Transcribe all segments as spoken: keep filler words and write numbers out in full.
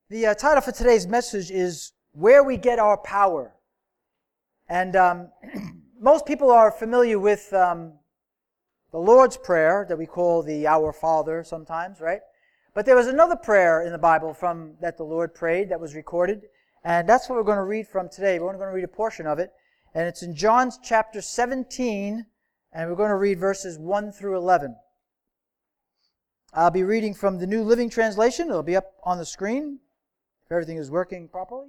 The uh, title for today's message is Where We Get Our Power. And um, most people are familiar with um, the Lord's Prayer that we call the Our Father sometimes, right? But there was another prayer in the Bible from that the Lord prayed that was recorded, and that's what we're going to read from today. We're only going to read a portion of it, and it's in John chapter seventeen, and we're going to read verses one through eleven. I'll be reading from the New Living Translation. It'll be up on the screen if everything is working properly.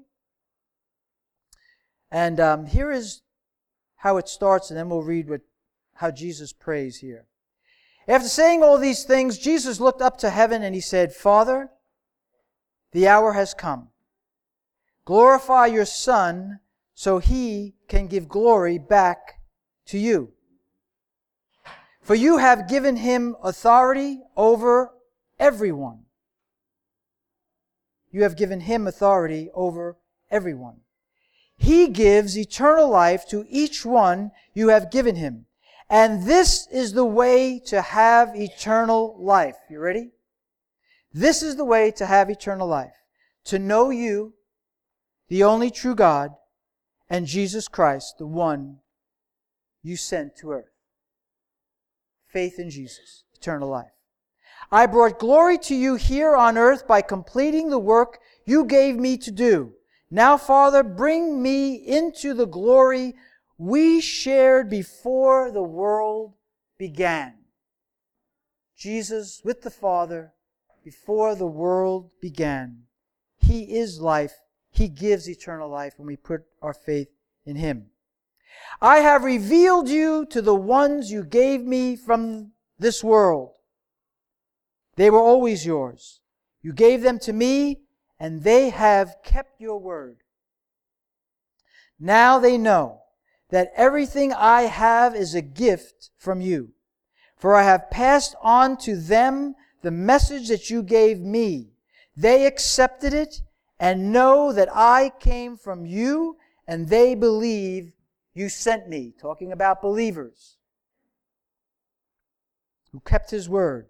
And um, here is how it starts, and then we'll read what, how Jesus prays here. After saying all these things, Jesus looked up to heaven and he said, Father, the hour has come. Glorify your Son so he can give glory back to you. For you have given him authority over everyone. You have given him authority over everyone. He gives eternal life to each one you have given him. And this is the way to have eternal life. You ready? This is the way to have eternal life. To know you, the only true God, and Jesus Christ, the one you sent to earth. Faith in Jesus, eternal life. I brought glory to you here on earth by completing the work you gave me to do. Now, Father, bring me into the glory we shared before the world began. Jesus with the Father before the world began. He is life. He gives eternal life when we put our faith in Him. I have revealed you to the ones you gave me from this world. They were always yours. You gave them to me, and they have kept your word. Now they know that everything I have is a gift from you. For I have passed on to them the message that you gave me. They accepted it and know that I came from you, and they believe you sent me. Talking about believers who kept His word.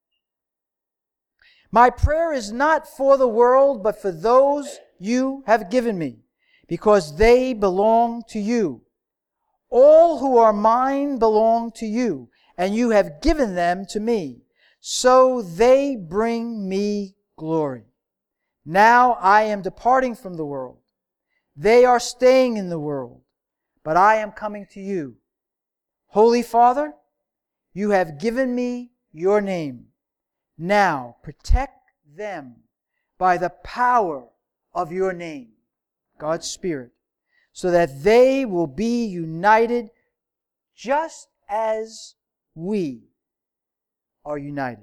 My prayer is not for the world, but for those you have given me, because they belong to you. All who are mine belong to you, and you have given them to me, so they bring me glory. Now I am departing from the world. They are staying in the world, but I am coming to you. Holy Father, you have given me your name. Now protect them by the power of your name, God's Spirit, so that they will be united just as we are united.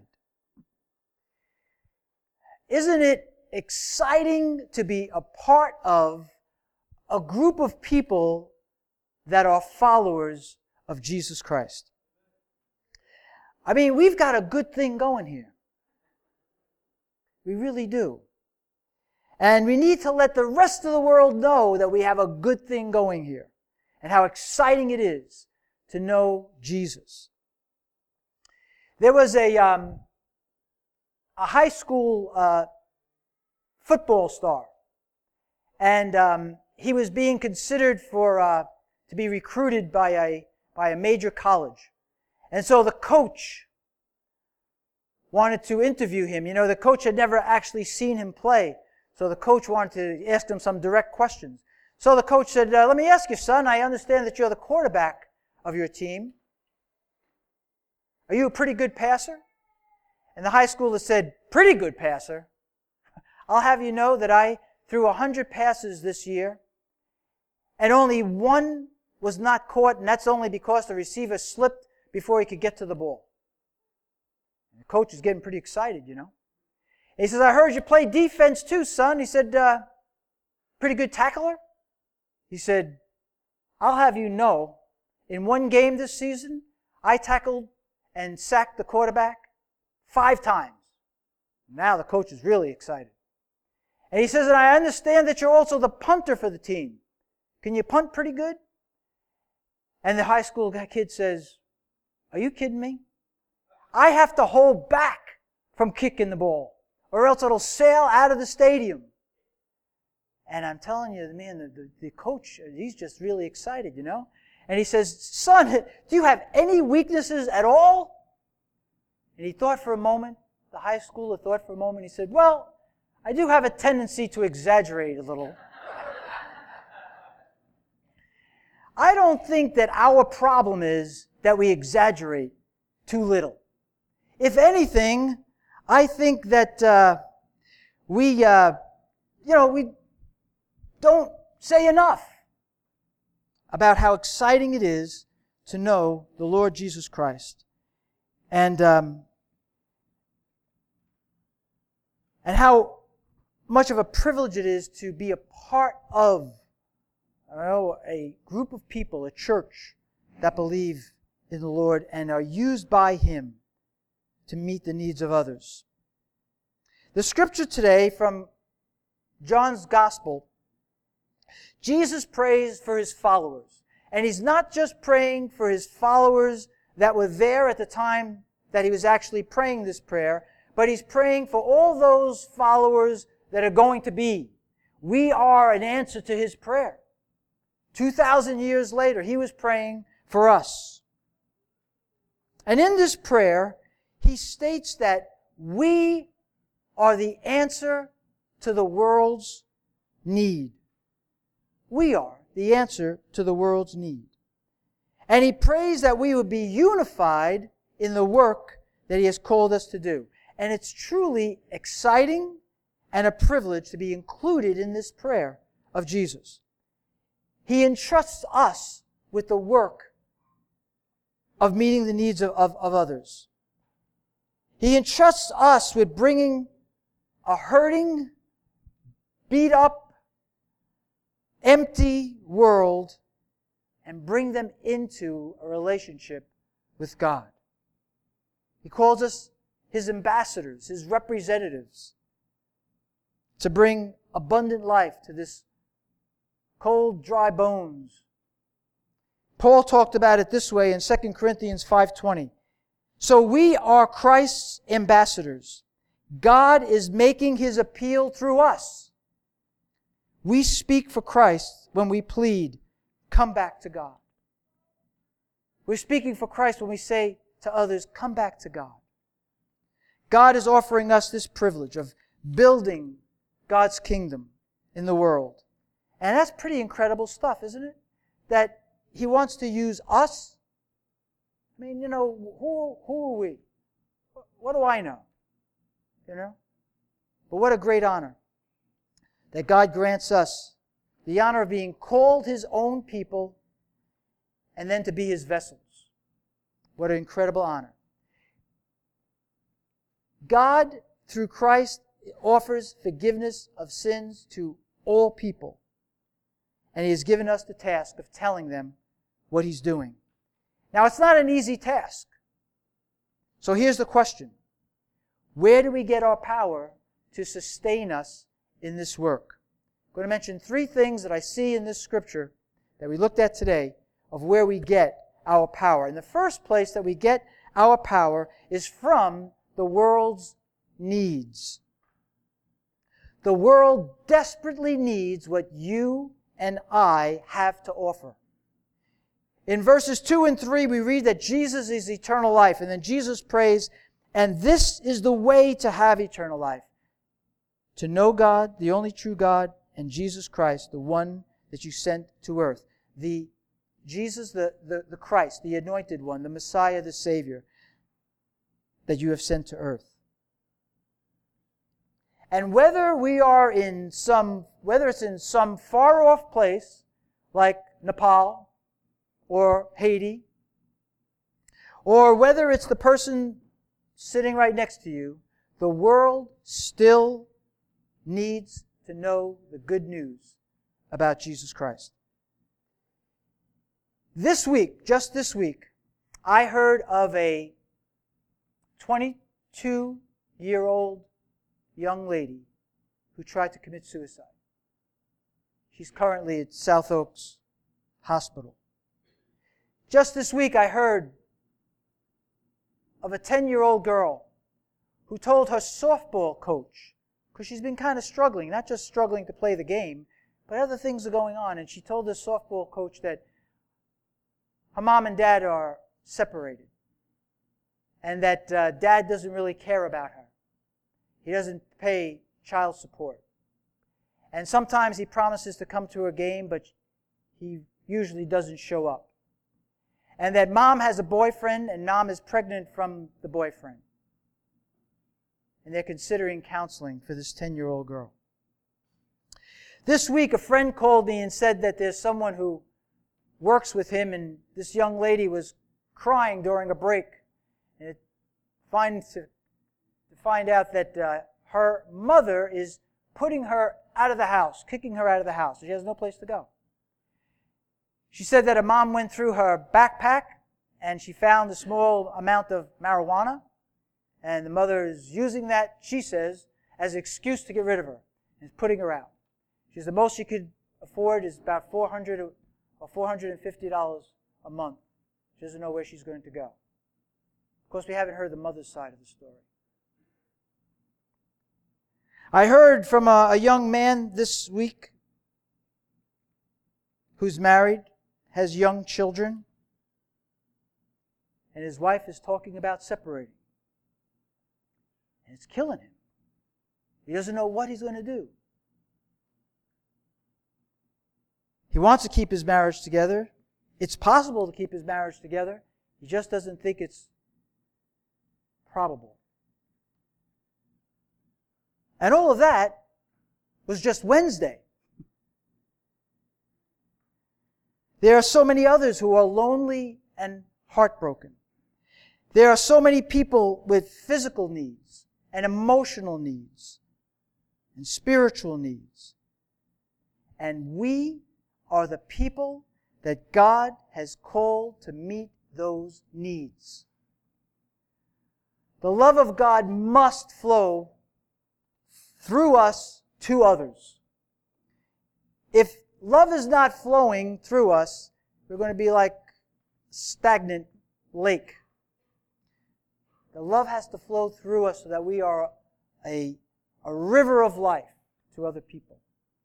Isn't it exciting to be a part of a group of people that are followers of Jesus Christ? I mean, we've got a good thing going here. We really do. And we need to let the rest of the world know that we have a good thing going here and how exciting it is to know Jesus. There was a, um, a high school uh, football star, and um, he was being considered for uh, to be recruited by a by a major college. And so the coach wanted to interview him. You know, the coach had never actually seen him play, so the coach wanted to ask him some direct questions. So the coach said, uh, let me ask you, son, I understand that you're the quarterback of your team. Are you a pretty good passer? And the high schooler said, pretty good passer. I'll have you know that I threw one hundred passes this year, and only one was not caught, and that's only because the receiver slipped before he could get to the ball. And the coach is getting pretty excited, you know. And he says, I heard you play defense too, son. He said, uh, pretty good tackler? He said, I'll have you know, in one game this season, I tackled and sacked the quarterback five times. Now the coach is really excited. And he says, and I understand that you're also the punter for the team. Can you punt pretty good? And the high school kid says, are you kidding me? I have to hold back from kicking the ball. or else it'll sail out of the stadium. And I'm telling you, man, the, the, the coach, he's just really excited, you know. And he says, son, do you have any weaknesses at all? And he thought for a moment, the high schooler thought for a moment, he said, well, I do have a tendency to exaggerate a little. I don't think that our problem is that we exaggerate too little. If anything, I think that uh, we, uh, you know, we don't say enough about how exciting it is to know the Lord Jesus Christ, and um, and how much of a privilege it is to be a part of, I don't know, a group of people, a church that believe in the Lord and are used by Him to meet the needs of others. The scripture today from John's Gospel, Jesus prays for His followers. And He's not just praying for His followers that were there at the time that He was actually praying this prayer, but He's praying for all those followers that are going to be. We are an answer to His prayer. Two thousand years later, He was praying for us. And in this prayer, He states that we are the answer to the world's need. We are the answer to the world's need. And He prays that we would be unified in the work that He has called us to do. And it's truly exciting and a privilege to be included in this prayer of Jesus. He entrusts us with the work of meeting the needs of, of, of others. He entrusts us with bringing a hurting, beat up, empty world and bring them into a relationship with God. He calls us His ambassadors, His representatives, to bring abundant life to this cold, dry bones. Paul talked about it this way in Second Corinthians five twenty. So we are Christ's ambassadors. God is making His appeal through us. We speak for Christ when we plead, come back to God. We're speaking for Christ when we say to others, come back to God. God is offering us this privilege of building God's kingdom in the world. And that's pretty incredible stuff, isn't it? That He wants to use us. I mean, you know, who, who are we? What do I know? You know? But what a great honor that God grants us, the honor of being called His own people and then to be His vessels. What an incredible honor. God, through Christ, offers forgiveness of sins to all people. And He has given us the task of telling them what He's doing. Now, it's not an easy task. So here's the question. Where do we get our power to sustain us in this work? I'm going to mention three things that I see in this scripture that we looked at today of where we get our power. And the first place that we get our power is from the world's needs. The world desperately needs what you and I have to offer. In verses two and three, we read that Jesus is eternal life. And then Jesus prays, and this is the way to have eternal life. To know God, the only true God, and Jesus Christ, the one that you sent to earth. The Jesus, the, the, the Christ, the anointed one, the Messiah, the Savior, that you have sent to earth. And whether we are in some, whether it's in some far off place, like Nepal, or Haiti, or whether it's the person sitting right next to you, the world still needs to know the good news about Jesus Christ. This week, just this week, I heard of a twenty-two-year-old young lady who tried to commit suicide. She's currently at South Oaks Hospital. Just this week, I heard of a ten-year-old girl who told her softball coach, because she's been kind of struggling, not just struggling to play the game, but other things are going on. And she told the softball coach that her mom and dad are separated, and that uh, dad doesn't really care about her. He doesn't pay child support. And sometimes he promises to come to a game, but he usually doesn't show up. And that mom has a boyfriend, and mom is pregnant from the boyfriend. And they're considering counseling for this ten-year-old girl. This week, a friend called me and said that there's someone who works with him, and this young lady was crying during a break. And it finds to, to find out that uh, her mother is putting her out of the house, kicking her out of the house. She has no place to go. She said that her mom went through her backpack and she found a small amount of marijuana, and the mother is using that, she says, as an excuse to get rid of her and is putting her out. She says the most she could afford is about four hundred dollars or four hundred fifty dollars a month. She doesn't know where she's going to go. Of course, we haven't heard the mother's side of the story. I heard from a, a young man this week who's married, has young children, and his wife is talking about separating. And it's killing him. He doesn't know what he's going to do. He wants to keep his marriage together. It's possible to keep his marriage together. He just doesn't think it's probable. And all of that was just Wednesday. There are so many others who are lonely and heartbroken. There are so many people with physical needs and emotional needs and spiritual needs. And we are the people that God has called to meet those needs. The love of God must flow through us to others. If love is not flowing through us, we're going to be like a stagnant lake. The love has to flow through us so that we are a, a river of life to other people.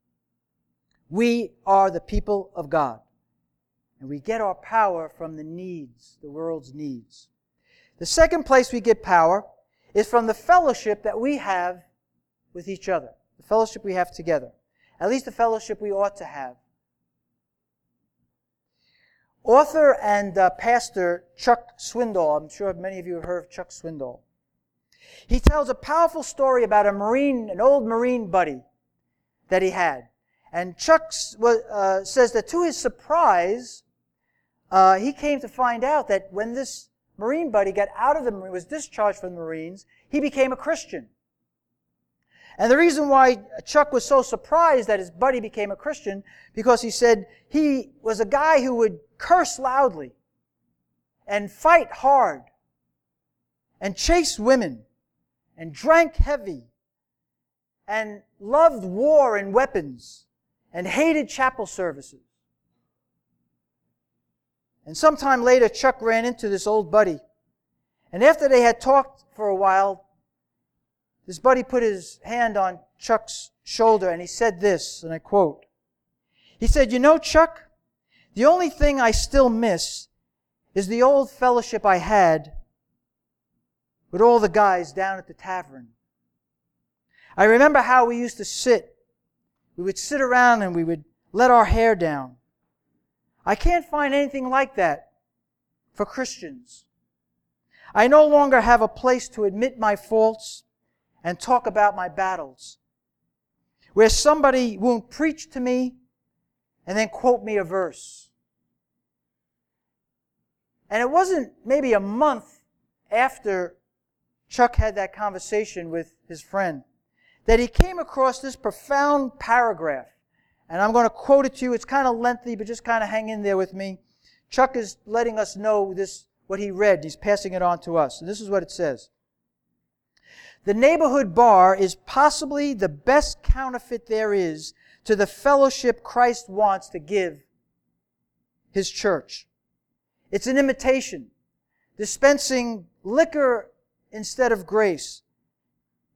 We are the people of God. And we get our power from the needs, the world's needs. The second place we get power is from the fellowship that we have with each other. The fellowship we have together. At least the fellowship we ought to have. Author and uh, pastor Chuck Swindoll, I'm sure many of you have heard of Chuck Swindoll. He tells a powerful story about a Marine, an old Marine buddy that he had. And Chuck uh, says that to his surprise, uh, he came to find out that when this Marine buddy got out of the Marine, was discharged from the Marines, he became a Christian. And the reason why Chuck was so surprised that his buddy became a Christian, because he said he was a guy who would curse loudly and fight hard and chase women and drank heavy and loved war and weapons and hated chapel services. And sometime later, Chuck ran into this old buddy. And after they had talked for a while, this buddy put his hand on Chuck's shoulder and he said this, and I quote, he said, "You know, Chuck, the only thing I still miss is the old fellowship I had with all the guys down at the tavern. I remember how we used to sit. We would sit around and we would let our hair down. I can't find anything like that for Christians. I no longer have a place to admit my faults and talk about my battles, where somebody won't preach to me and then quote me a verse." And it wasn't maybe a month after Chuck had that conversation with his friend that he came across this profound paragraph. And I'm going to quote it to you. It's kind of lengthy, but just kind of hang in there with me. Chuck is letting us know this, what he read. He's passing it on to us. And this is what it says. "The neighborhood bar is possibly the best counterfeit there is to the fellowship Christ wants to give His church. It's an imitation, dispensing liquor instead of grace,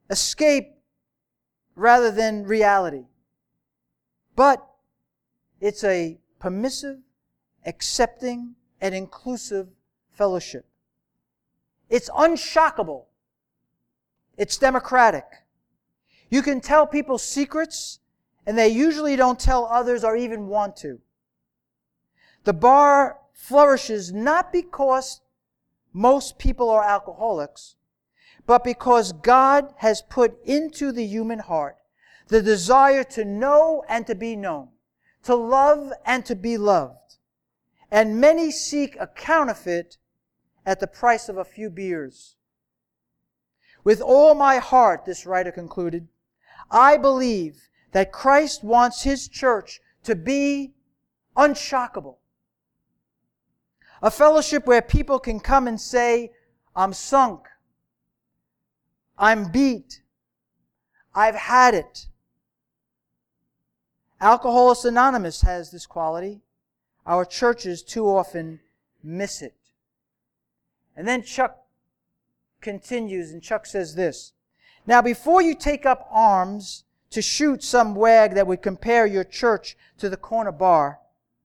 escape rather than reality. But it's a permissive, accepting, and inclusive fellowship. It's unshockable. It's democratic. You can tell people secrets, and they usually don't tell others or even want to. The bar flourishes not because most people are alcoholics, but because God has put into the human heart the desire to know and to be known, to love and to be loved. And many seek a counterfeit at the price of a few beers. With all my heart, this writer concluded, I believe that Christ wants His church to be unshockable. A fellowship where people can come and say, I'm sunk. I'm beat. I've had it. Alcoholics Anonymous has this quality. Our churches too often miss it. And then Chuck continues, and Chuck says this. Now, before you take up arms to shoot some wag that would compare your church to the corner bar,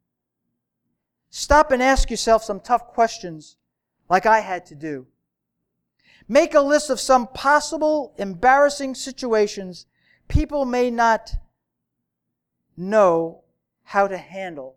stop and ask yourself some tough questions like I had to do. Make a list of some possible embarrassing situations people may not know how to handle.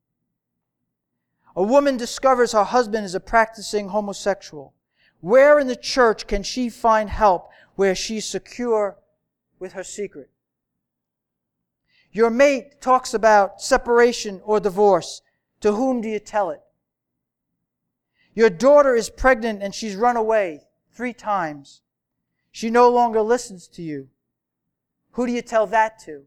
A woman discovers her husband is a practicing homosexual. Where in the church can she find help where she's secure with her secret? Your mate talks about separation or divorce. To whom do you tell it? Your daughter is pregnant and she's run away three times. She no longer listens to you. Who do you tell that to?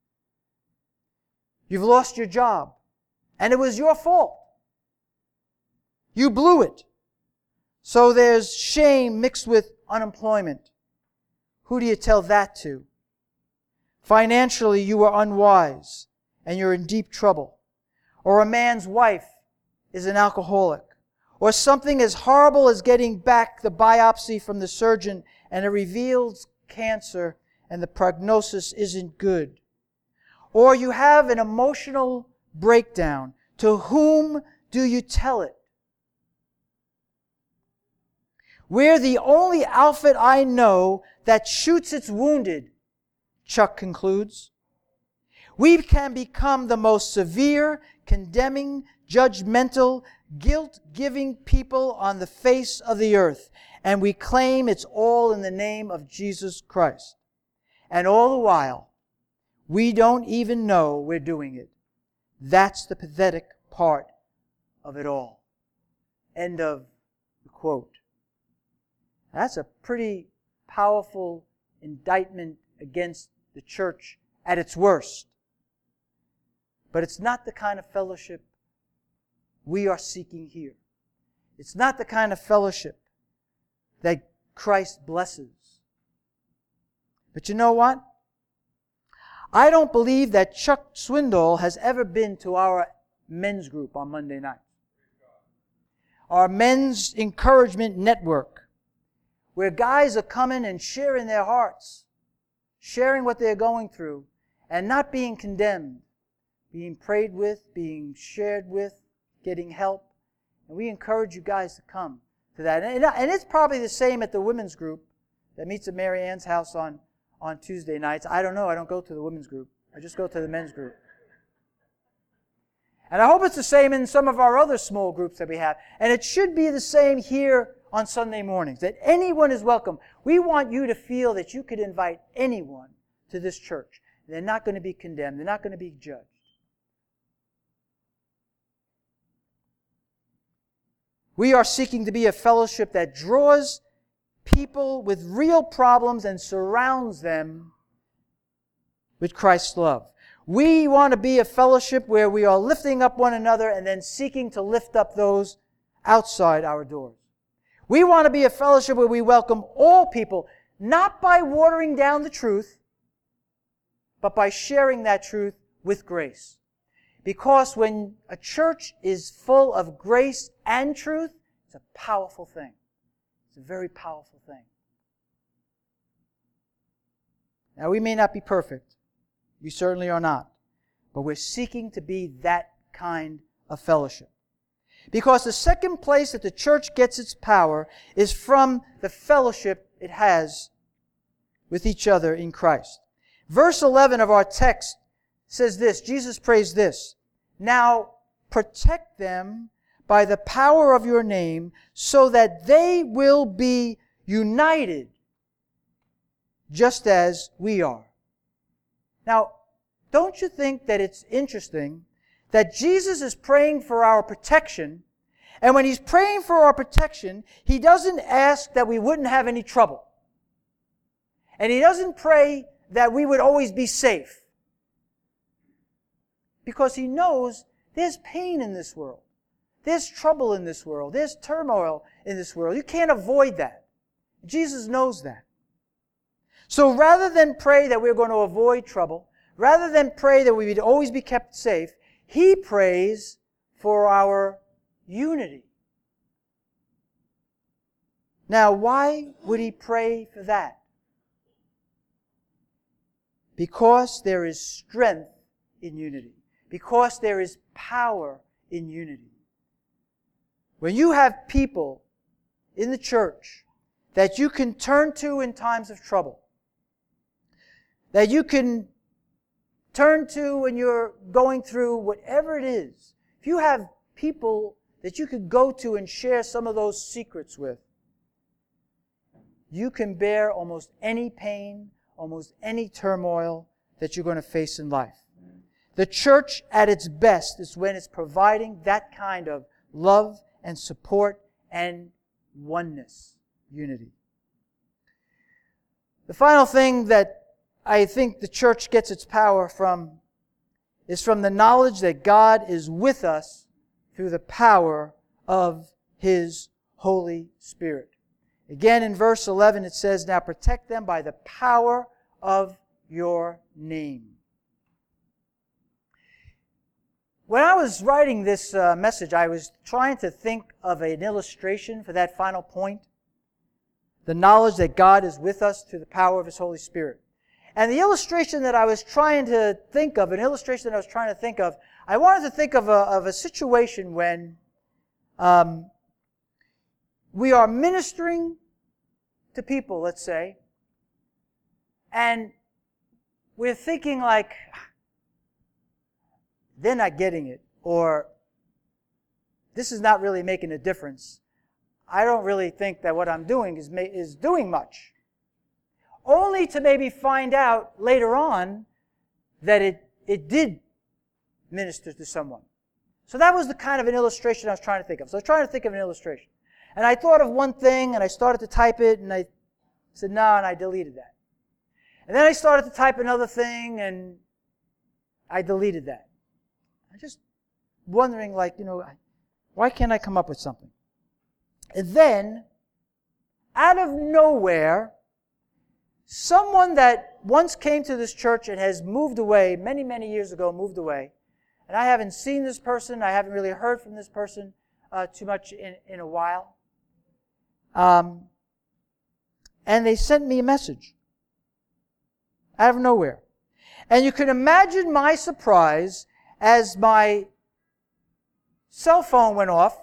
You've lost your job, and it was your fault. You blew it. So there's shame mixed with unemployment. Who do you tell that to? Financially, you were unwise, and you're in deep trouble. Or a man's wife is an alcoholic. Or something as horrible as getting back the biopsy from the surgeon and it reveals cancer and the prognosis isn't good. Or you have an emotional breakdown. To whom do you tell it? We're the only outfit I know that shoots its wounded, Chuck concludes. We can become the most severe, condemning, judgmental, guilt-giving people on the face of the earth, and we claim it's all in the name of Jesus Christ. And all the while, we don't even know we're doing it. That's the pathetic part of it all. End of the quote. That's a pretty powerful indictment against the church at its worst. But it's not the kind of fellowship we are seeking here. It's not the kind of fellowship that Christ blesses. But you know what? I don't believe that Chuck Swindoll has ever been to our men's group on Monday night. Our men's encouragement network, where guys are coming and sharing their hearts, sharing what they're going through, and not being condemned, being prayed with, being shared with, getting help. And we encourage you guys to come to that. And, and it's probably the same at the women's group that meets at Mary Ann's house on, on Tuesday nights. I don't know. I don't go to the women's group. I just go to the men's group. And I hope it's the same in some of our other small groups that we have. And it should be the same here on Sunday mornings, that anyone is welcome. We want you to feel that you could invite anyone to this church. They're not going to be condemned. They're not going to be judged. We are seeking to be a fellowship that draws people with real problems and surrounds them with Christ's love. We want to be a fellowship where we are lifting up one another and then seeking to lift up those outside our doors. We want to be a fellowship where we welcome all people, not by watering down the truth, but by sharing that truth with grace. Because when a church is full of grace and truth, it's a powerful thing. It's a very powerful thing. Now, we may not be perfect. We certainly are not. But we're seeking to be that kind of fellowship. Because the second place that the church gets its power is from the fellowship it has with each other in Christ. Verse eleven of our text says this. Jesus prays this. Now protect them by the power of your name, so that they will be united just as we are. Now, don't you think that it's interesting that Jesus is praying for our protection, and when He's praying for our protection, He doesn't ask that we wouldn't have any trouble. And He doesn't pray that we would always be safe. Because He knows there's pain in this world. There's trouble in this world. There's turmoil in this world. You can't avoid that. Jesus knows that. So rather than pray that we're going to avoid trouble, rather than pray that we would always be kept safe, He prays for our unity. Now, why would He pray for that? Because there is strength in unity. Because there is power in unity. When you have people in the church that you can turn to in times of trouble, that you can turn to when you're going through whatever it is, if you have people that you could go to and share some of those secrets with, you can bear almost any pain, almost any turmoil that you're going to face in life. The church at its best is when it's providing that kind of love and support and oneness, unity. The final thing that I think the church gets its power from is from the knowledge that God is with us through the power of His Holy Spirit. Again, in verse eleven it says, now protect them by the power of your name. When I was writing this uh, message, I was trying to think of an illustration for that final point. The knowledge that God is with us through the power of His Holy Spirit. And the illustration that I was trying to think of, an illustration that I was trying to think of, I wanted to think of a, of a situation when um, we are ministering to people, let's say, and we're thinking like, they're not getting it, or this is not really making a difference. I don't really think that what I'm doing is, is doing much. Only to maybe find out later on that it, it did minister to someone. So that was the kind of an illustration I was trying to think of. So I was trying to think of an illustration. And I thought of one thing, and I started to type it, and I said, no, and I deleted that. And then I started to type another thing, and I deleted that. I'm just wondering, like, you know, why can't I come up with something? And then, out of nowhere, someone that once came to this church and has moved away, many, many years ago, moved away, and I haven't seen this person, I haven't really heard from this person uh, too much in, in a while. Um, and they sent me a message. Out of nowhere. And you can imagine my surprise as my cell phone went off.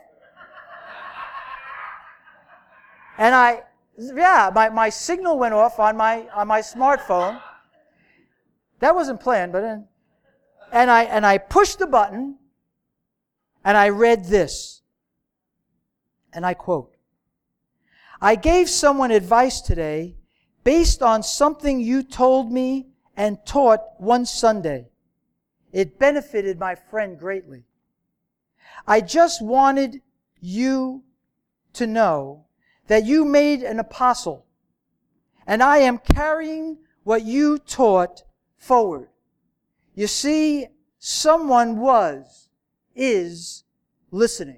And I, yeah, my, my signal went off on my on my smartphone. That wasn't planned, but then, and I and I pushed the button, and I read this. And I quote, I gave someone advice today based on something you told me and taught one Sunday. It benefited my friend greatly. I just wanted you to know that you made an apostle, and I am carrying what you taught forward. You see, someone was, is listening.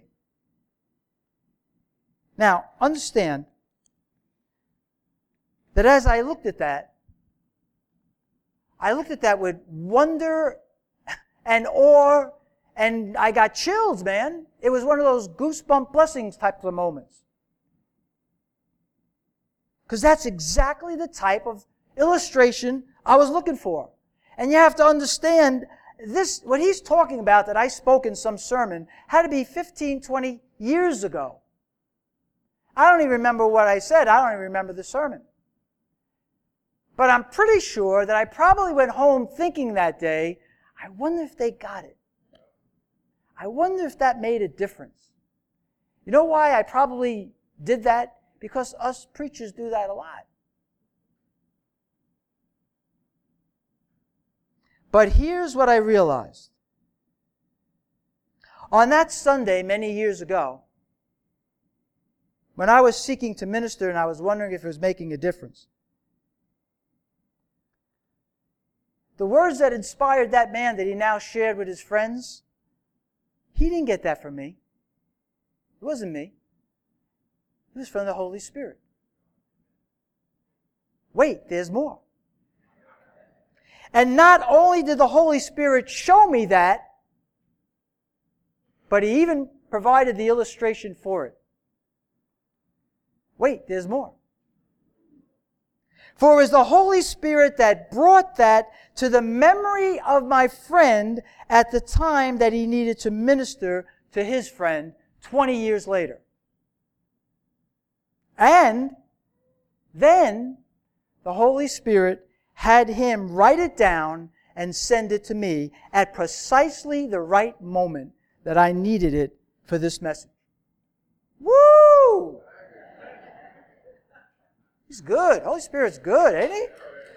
Now, understand that as I looked at that, I looked at that with wonder and awe, and I got chills, man. It was one of those goosebump blessings type of moments. Because that's exactly the type of illustration I was looking for. And you have to understand, this, what he's talking about that I spoke in some sermon had to be fifteen, twenty years ago. I don't even remember what I said. I don't even remember the sermon. But I'm pretty sure that I probably went home thinking that day, I wonder if they got it. I wonder if that made a difference. You know why I probably did that? Because us preachers do that a lot. But here's what I realized. On that Sunday, many years ago, when I was seeking to minister and I was wondering if it was making a difference, the words that inspired that man that he now shared with his friends, he didn't get that from me. It wasn't me. It was from the Holy Spirit. Wait, there's more. And not only did the Holy Spirit show me that, but He even provided the illustration for it. Wait, there's more. For it was the Holy Spirit that brought that to the memory of my friend at the time that he needed to minister to his friend twenty years later. And then the Holy Spirit had him write it down and send it to me at precisely the right moment that I needed it for this message. Woo! He's good. Holy Spirit's good, ain't He?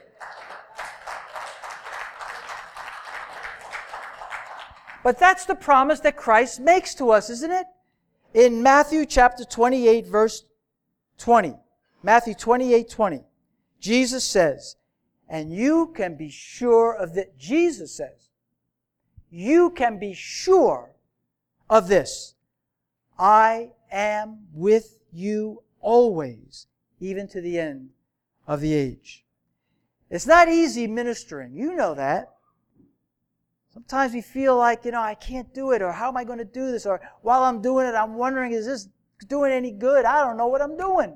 But that's the promise that Christ makes to us, isn't it? In Matthew chapter twenty-eight, verse twenty. Matthew twenty-eight, twenty. Jesus says, and you can be sure of that. Jesus says, you can be sure of this. I am with you always, even to the end of the age. It's not easy ministering. You know that. Sometimes we feel like, you know, I can't do it, or how am I going to do this? Or while I'm doing it, I'm wondering, is this doing any good? I don't know what I'm doing.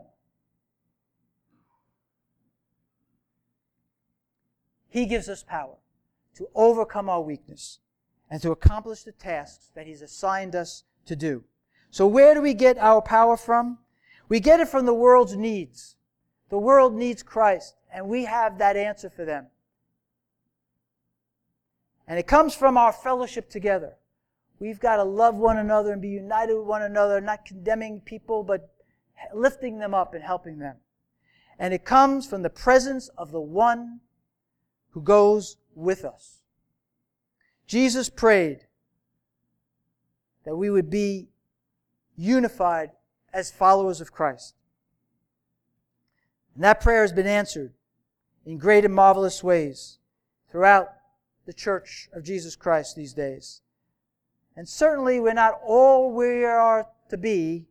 He gives us power to overcome our weakness and to accomplish the tasks that He's assigned us to do. So where do we get our power from? We get it from the world's needs. The world needs Christ, and we have that answer for them. And it comes from our fellowship together. We've got to love one another and be united with one another, not condemning people, but lifting them up and helping them. And it comes from the presence of the one who goes with us. Jesus prayed that we would be unified as followers of Christ. And that prayer has been answered in great and marvelous ways throughout the Church of Jesus Christ these days. And certainly we're not all where we are to be,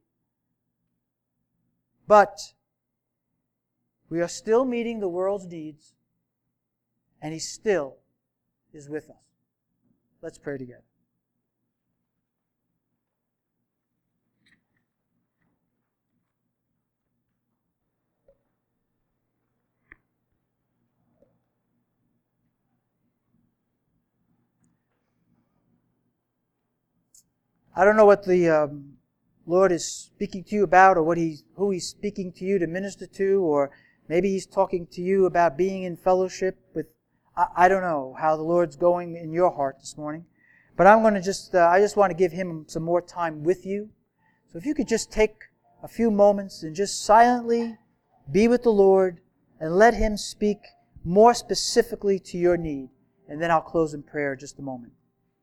but we are still meeting the world's needs, and He still is with us. Let's pray together. I don't know what the um, Lord is speaking to you about, or what He's, who He's speaking to you to minister to, or maybe He's talking to you about being in fellowship with. I, I don't know how the Lord's going in your heart this morning, but I'm going to just. Uh, I just want to give Him some more time with you. So if you could just take a few moments and just silently be with the Lord and let Him speak more specifically to your need, and then I'll close in prayer in just a moment.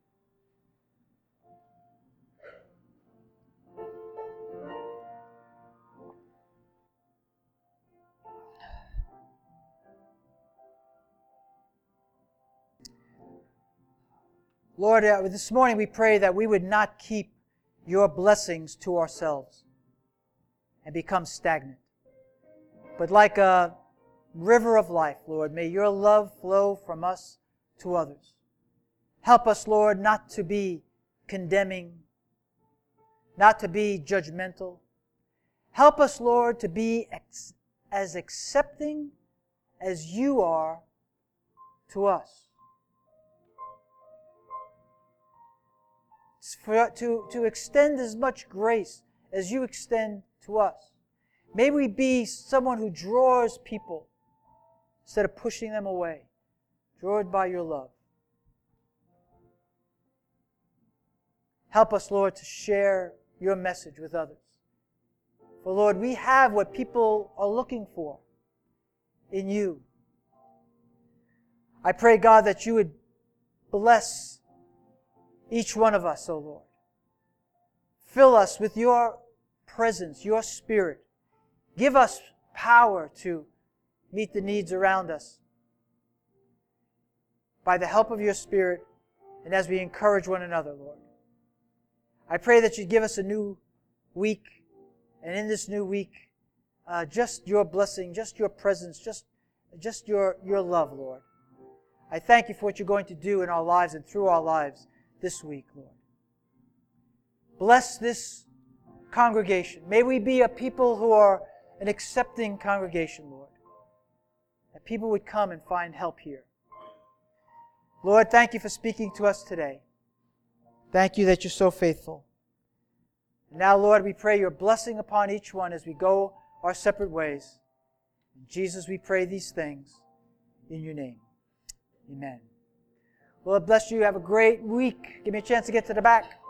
Lord, uh, this morning we pray that we would not keep Your blessings to ourselves and become stagnant. But like a river of life, Lord, may Your love flow from us to others. Help us, Lord, not to be condemning, not to be judgmental. Help us, Lord, to be ex- as accepting as you are to us. For, to, to extend as much grace as you extend to us. May we be someone who draws people instead of pushing them away. Drawn by your love. Help us, Lord, to share your message with others. For, Lord, we have what people are looking for in you. I pray, God, that you would bless each one of us, O Lord. Fill us with your presence, your Spirit. Give us power to meet the needs around us by the help of your Spirit and as we encourage one another, Lord. I pray that you'd give us a new week, and in this new week, uh, just your blessing, just your presence, just, just your, your love, Lord. I thank you for what you're going to do in our lives and through our lives this week, Lord. Bless this congregation. May we be a people who are an accepting congregation, Lord. That people would come and find help here. Lord, thank you for speaking to us today. Thank you that you're so faithful. And now, Lord, we pray your blessing upon each one as we go our separate ways. In Jesus, we pray these things in your name. Amen. Lord bless you. Have a great week. Give me a chance to get to the back.